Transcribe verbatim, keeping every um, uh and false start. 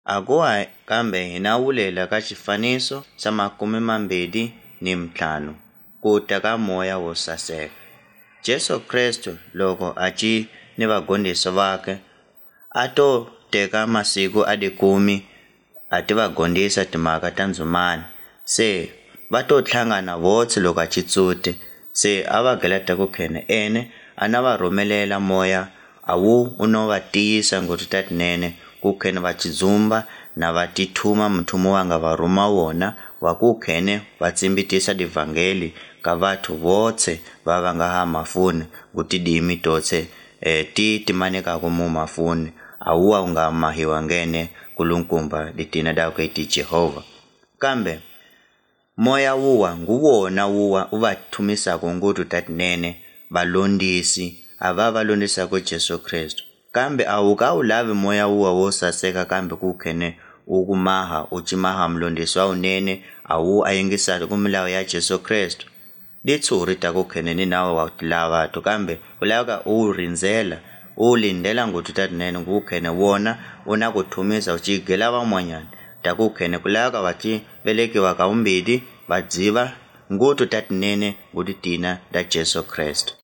akuwa kambe hi nawulela ka xifaniso xa makume mambirhi ni ntlhanu ku ta ka moya wo saseka. Jesu Kristo loko a ci ni vagondzisi vake a to teka masiku a dikumi a ti va gondisa timhaka ta ndzumana, se va to tlhangana votsi loko a chitsute, se a va geleta ku khene ene a na va rhumelela moya a wu u no va tiyisa ngoti tatinene ku khene va chidzumba na va tithuma muthumo wa nga va rhuma wona wa ku khene va tsimbitisa divhangeli ka vathu votse va va nga ha mafuni kuti dimi totse eh, ti timanekaku mu mafuni a wuwa u nga mahiwa ngene kulunkumba litina dakwe ti Jehova. Kambe moya wuwa nguwona wuwa u va thumisaka ngutu tatinene valondzisi a va va londzisaka Jesu Kristo. Kambe a wu ka wu lavi moya wuwa wo saseka kambe ku khene u kumaha u cimaha mulondzisi wa unene a wu a yingisali ku milawu ya Jesu Kristo. Litshuri ta ku khene ni nawe wa tilavatu kambe u lavaka u rindzela u lindela ngutu tatinene ku khene wona u na ku thumisa u cigela van'wanyana ta ku khene ku lavaka va ti velekiwa ka vumbirhi va dziva ngutu tatinene nguti tina ta Jesu Kristo.